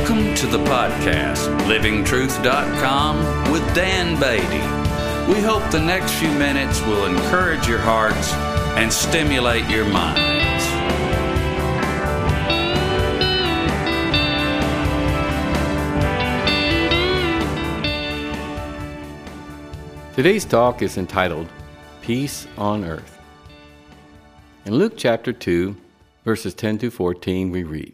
Welcome to the podcast, livingtruth.com with Dan Beatty. We hope the next few minutes will encourage your hearts and stimulate your minds. Today's talk is entitled, Peace on Earth. In Luke chapter 2, verses 10 to 14, we read,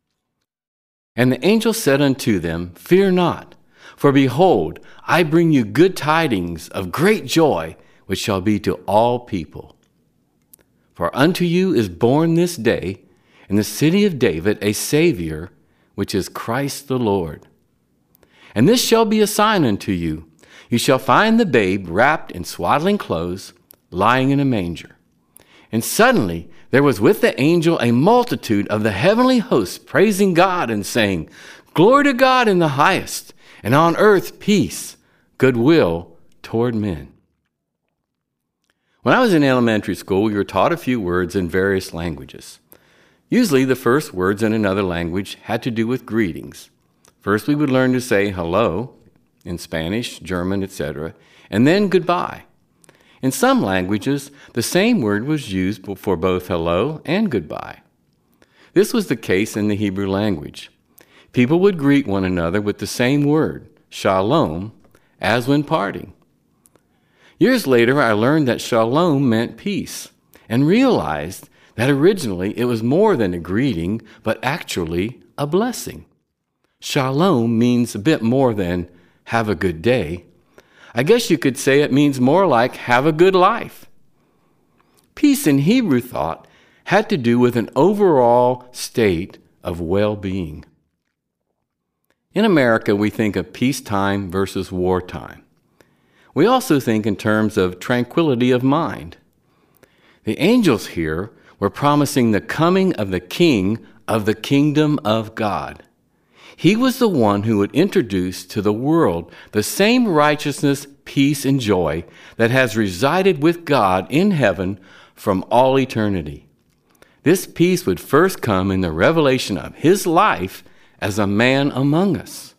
And the angel said unto them, Fear not, for behold, I bring you good tidings of great joy, which shall be to all people. For unto you is born this day in the city of David a Savior, which is Christ the Lord. And this shall be a sign unto you. You shall find the babe wrapped in swaddling clothes, lying in a manger. And suddenly there was with the angel a multitude of the heavenly hosts praising God and saying, Glory to God in the highest, and on earth peace, goodwill toward men. When I was in elementary school, we were taught a few words in various languages. Usually the first words in another language had to do with greetings. First we would learn to say hello in Spanish, German, etc., and then goodbye. In some languages, the same word was used for both hello and goodbye. This was the case in the Hebrew language. People would greet one another with the same word, shalom, as when parting. Years later, I learned that shalom meant peace, and realized that originally it was more than a greeting, but actually a blessing. Shalom means a bit more than have a good day. I guess you could say it means more like have a good life. Peace in Hebrew thought had to do with an overall state of well-being. In America, we think of peacetime versus wartime. We also think in terms of tranquility of mind. The angels here were promising the coming of the King of the kingdom of God. He was the one who would introduce to the world the same righteousness, peace, and joy that has resided with God in heaven from all eternity. This peace would first come in the revelation of his life as a man among us.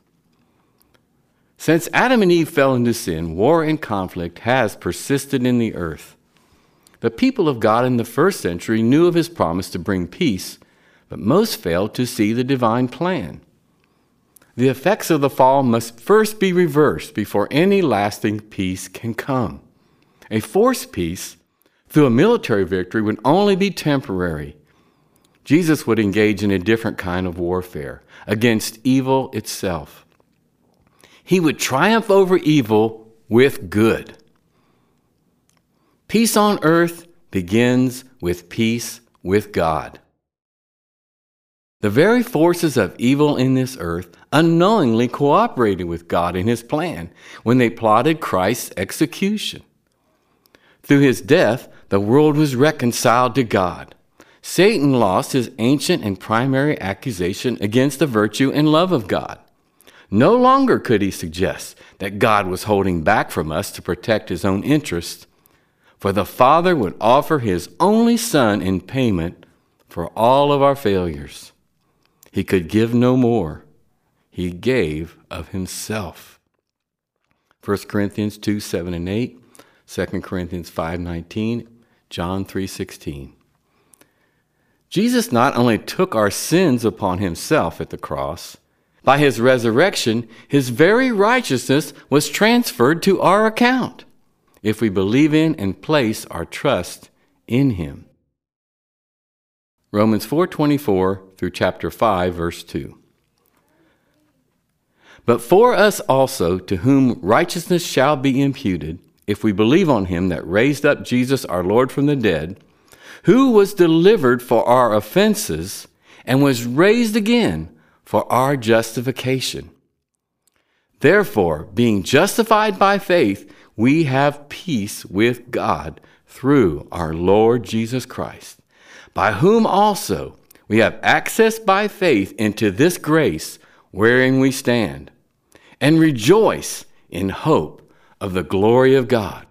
Since Adam and Eve fell into sin, war and conflict has persisted in the earth. The people of God in the first century knew of his promise to bring peace, but most failed to see the divine plan. The effects of the fall must first be reversed before any lasting peace can come. A forced peace through a military victory would only be temporary. Jesus would engage in a different kind of warfare against evil itself. He would triumph over evil with good. Peace on earth begins with peace with God. The very forces of evil in this earth unknowingly cooperated with God in his plan when they plotted Christ's execution. Through his death, the world was reconciled to God. Satan lost his ancient and primary accusation against the virtue and love of God. No longer could he suggest that God was holding back from us to protect his own interests, for the Father would offer his only Son in payment for all of our failures. He could give no more. He gave of himself. 1 Corinthians 2, 7 and 8, 2 Corinthians 5, 19, John 3, 16. Jesus not only took our sins upon himself at the cross, by his resurrection, his very righteousness was transferred to our account if we believe in and place our trust in him. Romans 4:24 through chapter 5, verse 2. But for us also, to whom righteousness shall be imputed, if we believe on him that raised up Jesus our Lord from the dead, who was delivered for our offenses and was raised again for our justification. Therefore, being justified by faith, we have peace with God through our Lord Jesus Christ, by whom also we have access by faith into this grace wherein we stand, and rejoice in hope of the glory of God.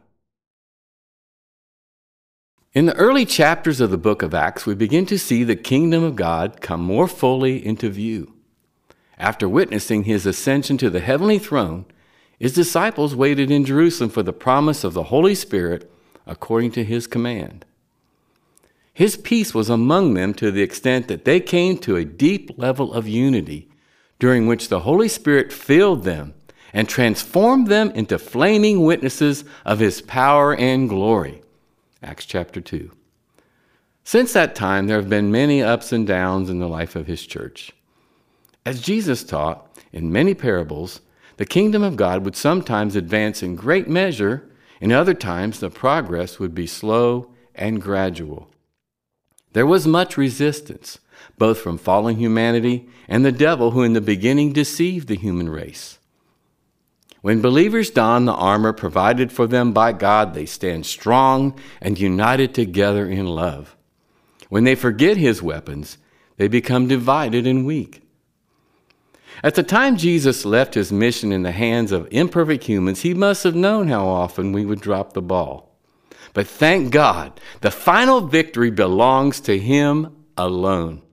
In the early chapters of the book of Acts, we begin to see the kingdom of God come more fully into view. After witnessing his ascension to the heavenly throne, his disciples waited in Jerusalem for the promise of the Holy Spirit according to his command. His peace was among them to the extent that they came to a deep level of unity, during which the Holy Spirit filled them and transformed them into flaming witnesses of his power and glory. Acts chapter 2. Since that time, there have been many ups and downs in the life of his church. As Jesus taught in many parables, the kingdom of God would sometimes advance in great measure, and other times the progress would be slow and gradual. There was much resistance, both from fallen humanity and the devil who in the beginning deceived the human race. When believers don the armor provided for them by God, they stand strong and united together in love. When they forget his weapons, they become divided and weak. At the time Jesus left his mission in the hands of imperfect humans, he must have known how often we would drop the ball. But thank God, the final victory belongs to him alone.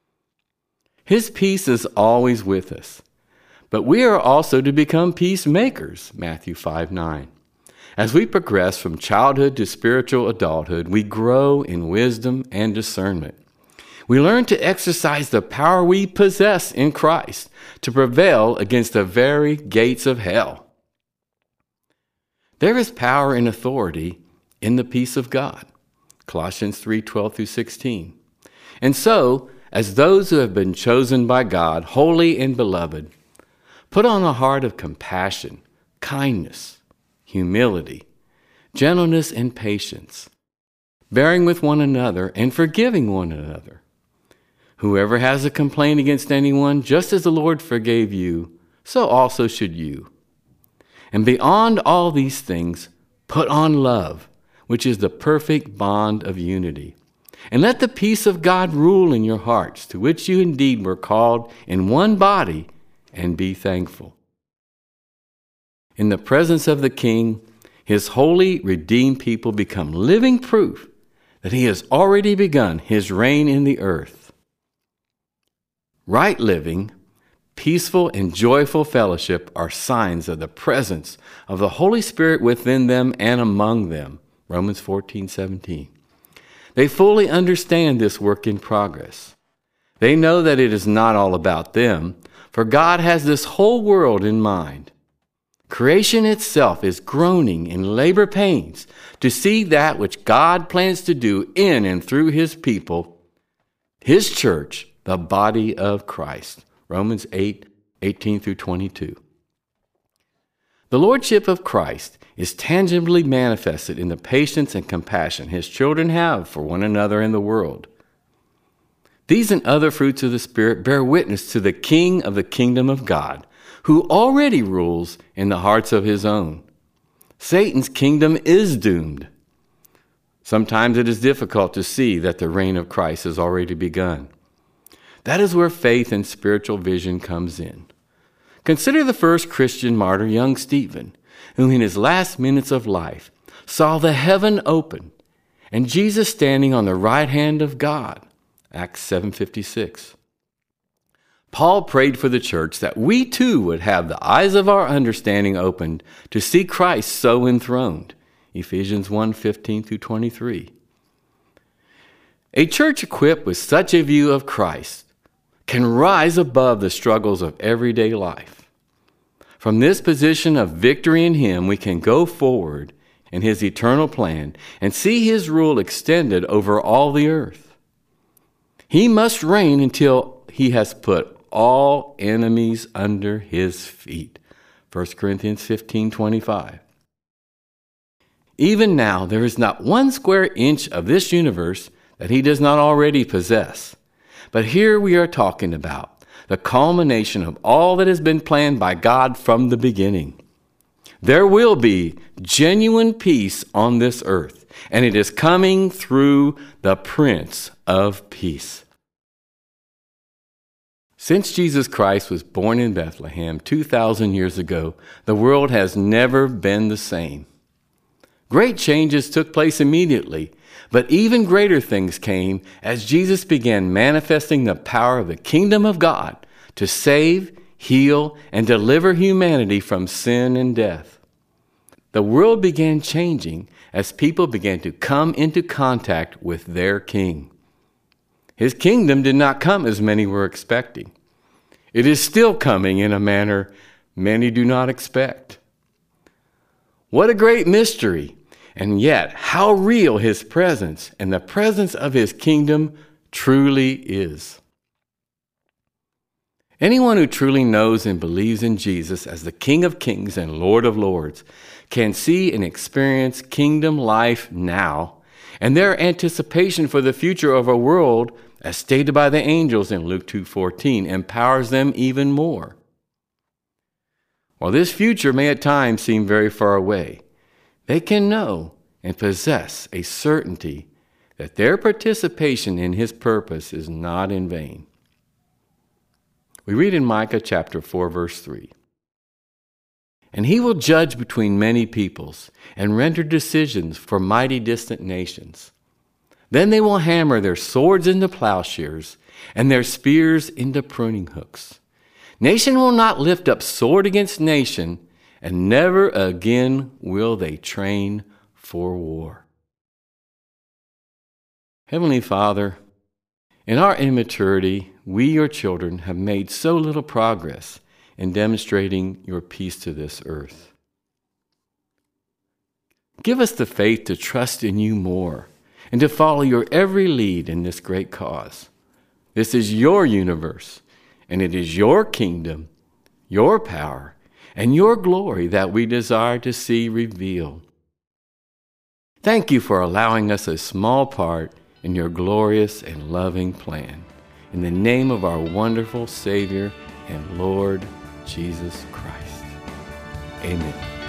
His peace is always with us. But we are also to become peacemakers, Matthew 5:9. As we progress from childhood to spiritual adulthood, we grow in wisdom and discernment. We learn to exercise the power we possess in Christ to prevail against the very gates of hell. There is power and authority in the peace of God, Colossians 3:12-16. And so, as those who have been chosen by God, holy and beloved, put on a heart of compassion, kindness, humility, gentleness, and patience, bearing with one another and forgiving one another. Whoever has a complaint against anyone, just as the Lord forgave you, so also should you. And beyond all these things, put on love, which is the perfect bond of unity. And let the peace of God rule in your hearts, to which you indeed were called in one body, and be thankful. In the presence of the King, his holy, redeemed people become living proof that he has already begun his reign in the earth. Right living, peaceful, and joyful fellowship are signs of the presence of the Holy Spirit within them and among them, Romans 14:17. They fully understand this work in progress. They know that it is not all about them, for God has this whole world in mind. Creation itself is groaning in labor pains to see that which God plans to do in and through his people, his church, the body of Christ. Romans 8:18-22. The Lordship of Christ is tangibly manifested in the patience and compassion his children have for one another in the world. These and other fruits of the Spirit bear witness to the King of the kingdom of God, who already rules in the hearts of his own. Satan's kingdom is doomed. Sometimes it is difficult to see that the reign of Christ has already begun. That is where faith and spiritual vision comes in. Consider the first Christian martyr, young Stephen, who in his last minutes of life saw the heaven open and Jesus standing on the right hand of God. Acts 7:56. Paul prayed for the church that we too would have the eyes of our understanding opened to see Christ so enthroned. Ephesians 1:15-23. A church equipped with such a view of Christ can rise above the struggles of everyday life. From this position of victory in him, we can go forward in his eternal plan and see his rule extended over all the earth. He must reign until he has put all enemies under his feet. 1 Corinthians 15:25. Even now, there is not one square inch of this universe that he does not already possess. But here we are talking about the culmination of all that has been planned by God from the beginning. There will be genuine peace on this earth, and it is coming through the Prince of Peace. Since Jesus Christ was born in Bethlehem 2,000 years ago, the world has never been the same. Great changes took place immediately, but even greater things came as Jesus began manifesting the power of the kingdom of God to save, heal, and deliver humanity from sin and death. The world began changing as people began to come into contact with their King. His kingdom did not come as many were expecting. It is still coming in a manner many do not expect. What a great mystery! And yet, how real His presence and the presence of His kingdom truly is. Anyone who truly knows and believes in Jesus as the King of Kings and Lord of Lords can see and experience kingdom life now, and their anticipation for the future of a world, as stated by the angels in Luke 2:14, empowers them even more. While this future may at times seem very far away, they can know and possess a certainty that their participation in His purpose is not in vain. We read in Micah chapter 4, verse 3, "And He will judge between many peoples and render decisions for mighty distant nations. Then they will hammer their swords into plowshares and their spears into pruning hooks. Nation will not lift up sword against nation, and never again will they train for war." Heavenly Father, in our immaturity, we, your children, have made so little progress in demonstrating your peace to this earth. Give us the faith to trust in you more and to follow your every lead in this great cause. This is your universe, and it is your kingdom, your power, and your glory that we desire to see revealed. Thank you for allowing us a small part in your glorious and loving plan. In the name of our wonderful Savior and Lord Jesus Christ. Amen.